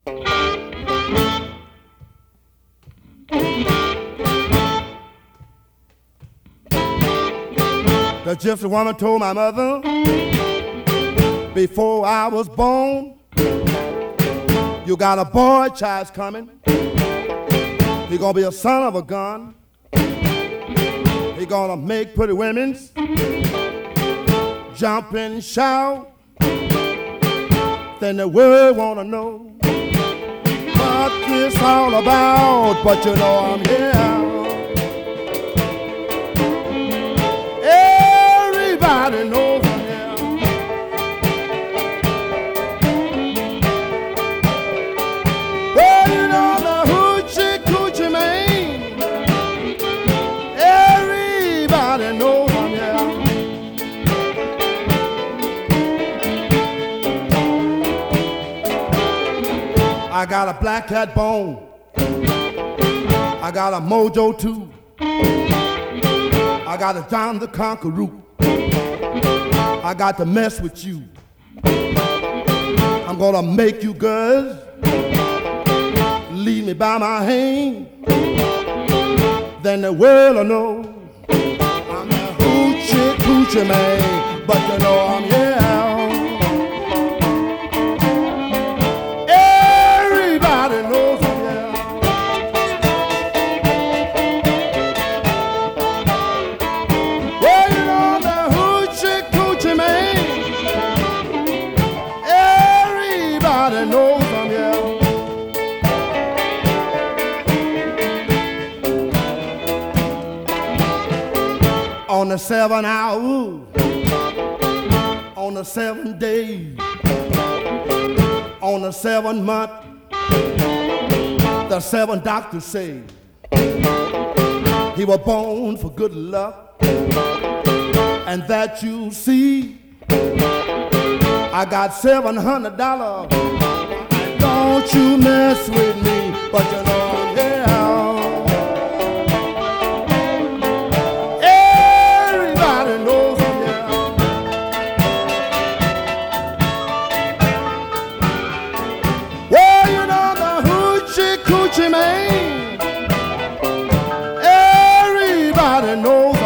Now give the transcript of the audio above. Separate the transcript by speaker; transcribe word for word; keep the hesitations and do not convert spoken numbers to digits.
Speaker 1: The gypsy woman told my mother before I was born, you got a boy child's coming. He gonna be a son of a gun. He gonna make pretty women jump and shout. Then the world wanna know what this all about. But you know I'm here. Everybody knows I'm here. Well, you know the hoochie coochie man. Everybody knows I'm here. I got a black cat bone. I got a mojo too. I got a John the Conqueror. I got to mess with you. I'm gonna make you girls lead me by my hand. Then the world will know I'm the hoochie coochie man. But you know I'm here. Everybody knows I'm here. Well, you know the hoochie coochie man. Everybody knows I'm here. On the seven hour, on the seven days, on the seven month, the seven doctors say he was born for good luck, and that you see, I got seven hundred dollars. Don't you mess with me, but you know I'm here. Everybody knows I'm here. Well, you know the hoochie coochie man. Everybody knows